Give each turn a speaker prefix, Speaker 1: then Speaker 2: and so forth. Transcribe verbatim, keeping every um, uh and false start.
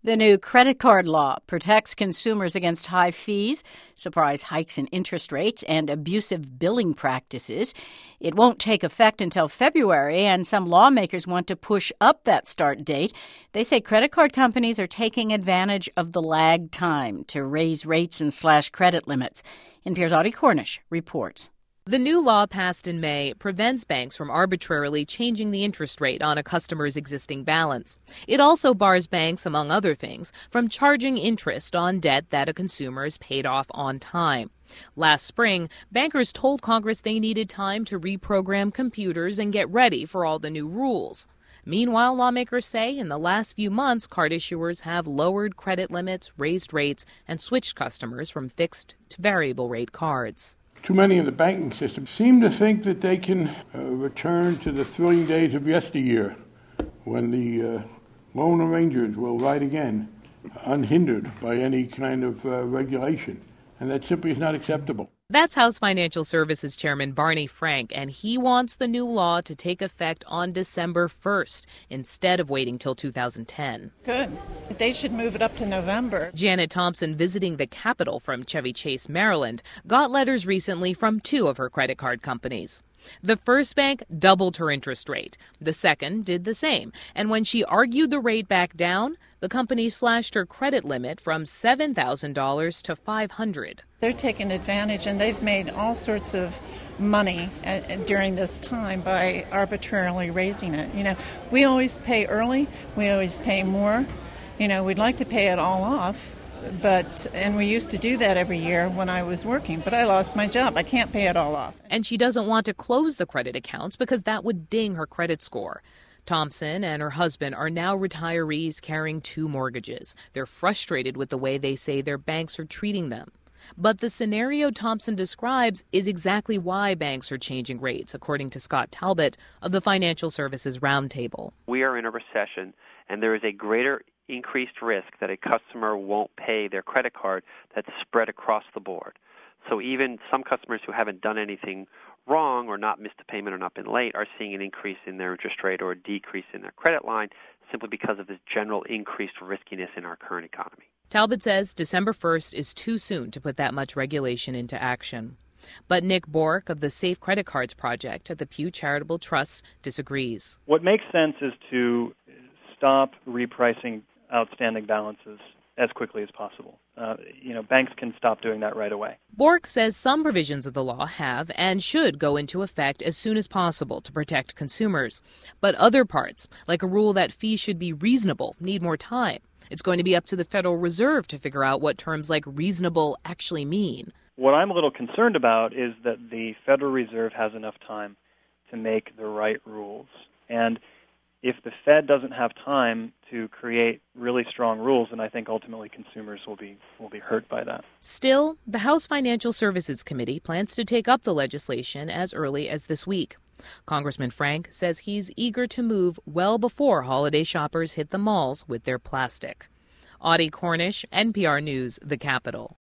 Speaker 1: The new credit card law protects consumers against high fees, surprise hikes in interest rates, and abusive billing practices. It won't take effect until February, and some lawmakers want to push up that start date. They say credit card companies are taking advantage of the lag time to raise rates and slash credit limits. N P R's Audie Cornish reports.
Speaker 2: The new law passed in May prevents banks from arbitrarily changing the interest rate on a customer's existing balance. It also bars banks, among other things, from charging interest on debt that a consumer has paid off on time. Last spring, bankers told Congress they needed time to reprogram computers and get ready for all the new rules. Meanwhile, lawmakers say in the last few months, card issuers have lowered credit limits, raised rates, and switched customers from fixed to variable rate cards.
Speaker 3: Too many in the banking system seem to think that they can uh, return to the thrilling days of yesteryear when the uh, loan arrangers will write again, unhindered by any kind of uh, regulation. And that simply is not acceptable.
Speaker 2: That's House Financial Services Chairman Barney Frank, and he wants the new law to take effect on December first instead of waiting till two thousand ten.
Speaker 4: Good. They should move it up to November.
Speaker 2: Janet Thompson, visiting the Capitol from Chevy Chase, Maryland, got letters recently from two of her credit card companies. The first bank doubled her interest rate. The second did the same. And when she argued the rate back down, the company slashed her credit limit from seven thousand dollars to five hundred dollars.
Speaker 4: They're taking advantage, and they've made all sorts of money uh, during this time by arbitrarily raising it. You know, we always pay early. We always pay more. You know, we'd like to pay it all off. But, and we used to do that every year when I was working, but I lost my job. I can't pay it all off.
Speaker 2: And she doesn't want to close the credit accounts because that would ding her credit score. Thompson and her husband are now retirees carrying two mortgages. They're frustrated with the way they say their banks are treating them. But the scenario Thompson describes is exactly why banks are changing rates, according to Scott Talbot of the Financial Services Roundtable.
Speaker 5: We are in a recession, and there is a greater increased risk that a customer won't pay their credit card that's spread across the board. So even some customers who haven't done anything wrong or not missed a payment or not been late are seeing an increase in their interest rate or a decrease in their credit line simply because of this general increased riskiness in our current economy.
Speaker 2: Talbot says December first is too soon to put that much regulation into action. But Nick Bork of the Safe Credit Cards Project at the Pew Charitable Trust disagrees.
Speaker 6: What makes sense is to stop repricing outstanding balances as quickly as possible. Uh, you know, banks can stop doing that right away.
Speaker 2: Bork says some provisions of the law have and should go into effect as soon as possible to protect consumers. But other parts, like a rule that fees should be reasonable, need more time. It's going to be up to the Federal Reserve to figure out what terms like reasonable actually mean.
Speaker 6: What I'm a little concerned about is that the Federal Reserve has enough time to make the right rules. And if the Fed doesn't have time to create really strong rules, then I think ultimately consumers will be will be hurt by that.
Speaker 2: Still, the House Financial Services Committee plans to take up the legislation as early as this week. Congressman Frank says he's eager to move well before holiday shoppers hit the malls with their plastic. Audie Cornish, N P R News, The Capitol.